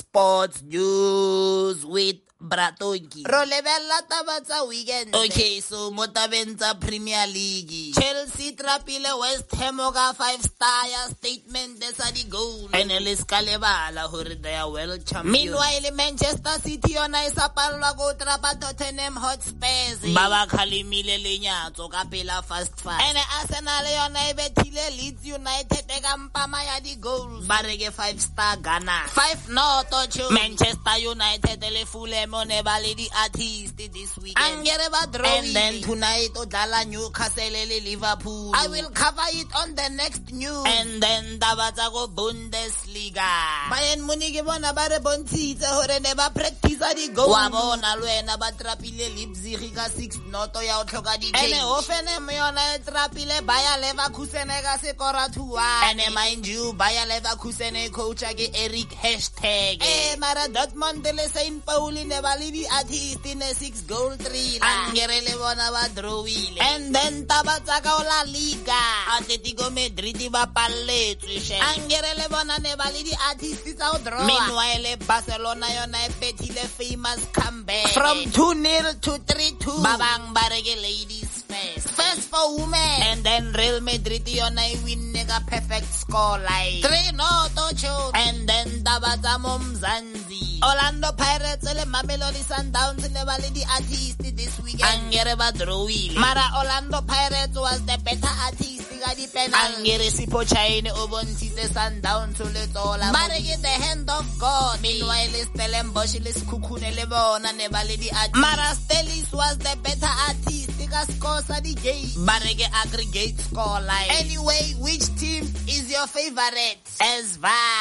Sports news with Bratonki. Rolebella tabatsa weekend. Okay, so motabenza Premier League. Chelsea trapile West Ham oka 5-star ya statement desa di goal. And Kalebala hore they are world champions. Meanwhile, Manchester City yona isapalwa go trapa Tottenham Hotspurs. Baba khalimile lenyatso ka pela fast. And Arsenal yona ibethile Leeds United eka mpama ya di goals. Bareke 5-star Ghana. 5-0 Tocho. Manchester United le Fulham on lady artist this weekend. And then tonight odlala Newcastle le Liverpool. I will cover it on the next news. And then tabatsa go Bundesliga. Bayern Munich bona ba re bontshitse hore ne ba practice di goal. Wa bona lwena ba trapile Leipzig ka 6-0 ya o tlhoka di change. And Hoffenheim yona e trapile Bayer Leverkusen ka sekora 2-1. And mind you Bayer Leverkusen coach ke Eric Hashtag. Mara Dortmund le Saint Pauli ne ba le di artist in a 6-goal thriller. Angere le bona ba drawile. And then tabatsa ka La Liga. Atletico Madrid ba palletswe she. Angere le bona ne ba le di artist tsa o draw. Meanwhile Barcelona yona e petile famous comeback from 2-0 to 3-2. Babang bareke ladies first for women. And then Real Madrid yona e win nega perfect score line 3-0 Tocho. And then tabatsa Mzanzi Orlando Pirates le Mamelodi Sundowns ne ba le di artist this weekend. Angere ba drawile. Mara Orlando Pirates was the better artist ka di penalty. Angere Sipho Chaine o bontshitse Sundowns le tsola. Bareke the hand of God. Meanwhile Stellenbosch le Sekhukhune le bona ne ba le di artist. Mara Stellis was the better artist ka score sa di game. Bareke aggregate score line. Anyway, which team is your favorite? As